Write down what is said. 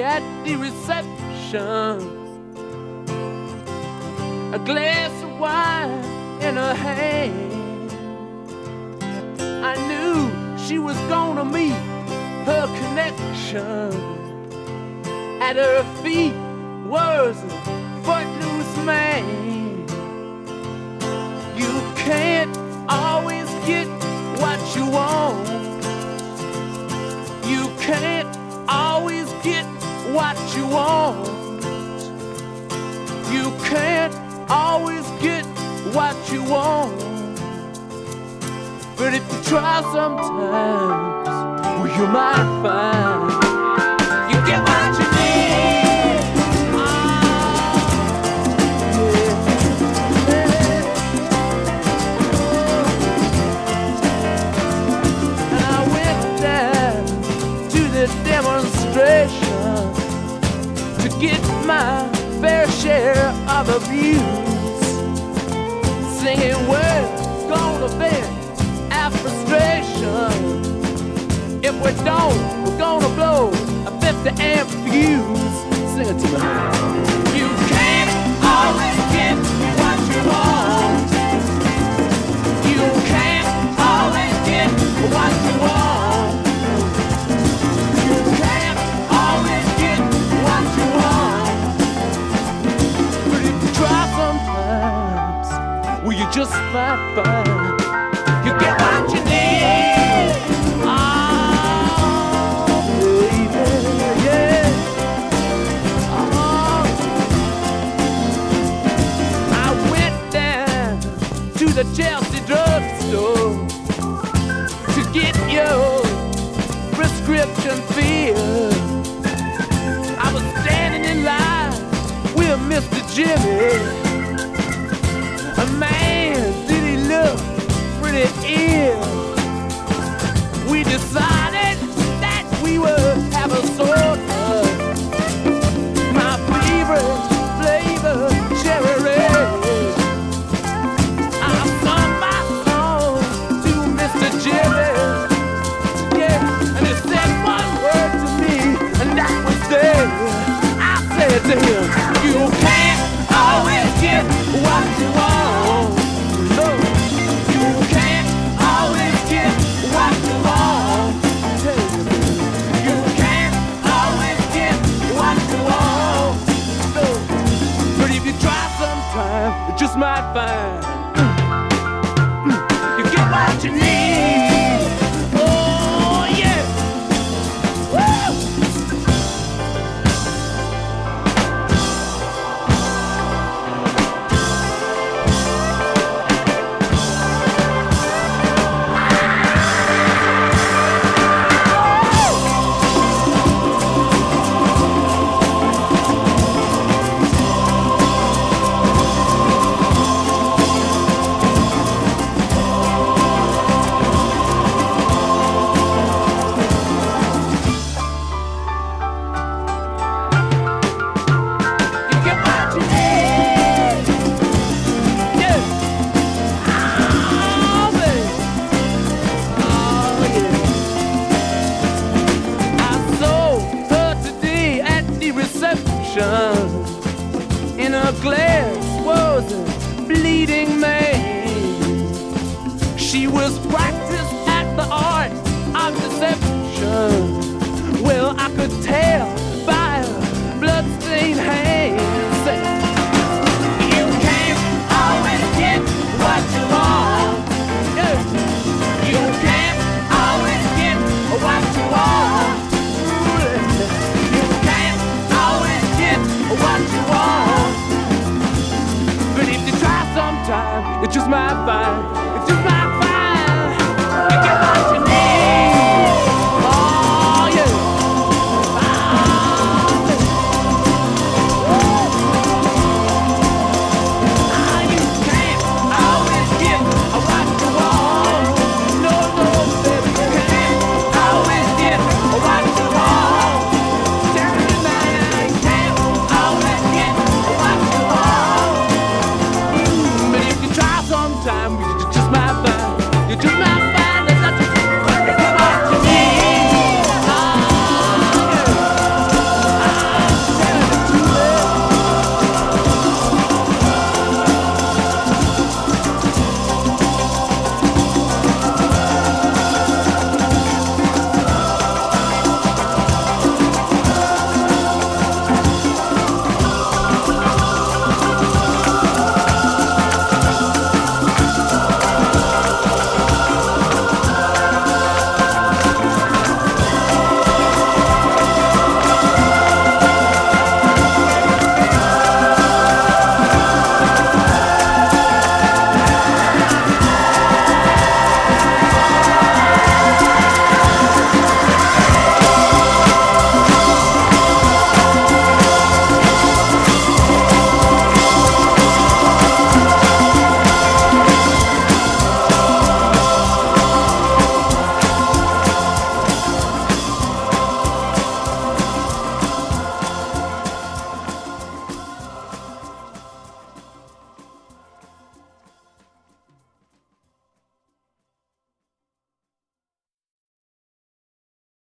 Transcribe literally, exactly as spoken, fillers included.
at the reception, a glass of wine in her hand. I knew she was gonna meet her connection. At her feet was a footloose man. You can't always get what you want. You can't always get what you want. You can't always get what you want. But if you try sometimes, well, you might find you get what you need. Oh, yeah, yeah. And I went down to the demonstration to get my fair share of abuse, singing words gonna vent our frustration. If we don't, we're gonna blow a fifty amp fuse. Sing it to me. You can't always get what you want. You can't always get what you want. You can't always get what you want. But if you try sometimes, well, you just might find you get what you need. Oh, baby, yeah. Oh. I went down to the Chelsea drugstore to get your prescription filled. I was standing in line with Mister Jimmy. A man, did he look pretty ill. We decided that we would have a soda. My favorite flavor, cherry red. I sung my song to Mister Jimmy. Yeah, and he said one word to me, and that was there. I said to him, you can't always get what you want. No, you can't always get what you want. You can't always get what you want. No, but if you try sometime, you just might find you get what you need. Oh yeah. Woo! In her glass was a bleeding man. She was